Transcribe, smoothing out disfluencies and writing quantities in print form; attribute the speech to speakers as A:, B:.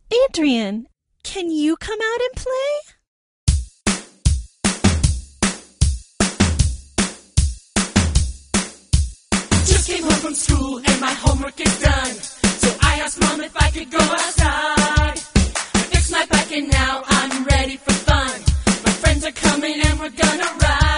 A: Adrian, can you come out and play?
B: Just came home from school and my homework is done. So I asked Mom if I could go outside. I fixed my bike and now I'm ready for fun. My friends are coming and we're gonna ride.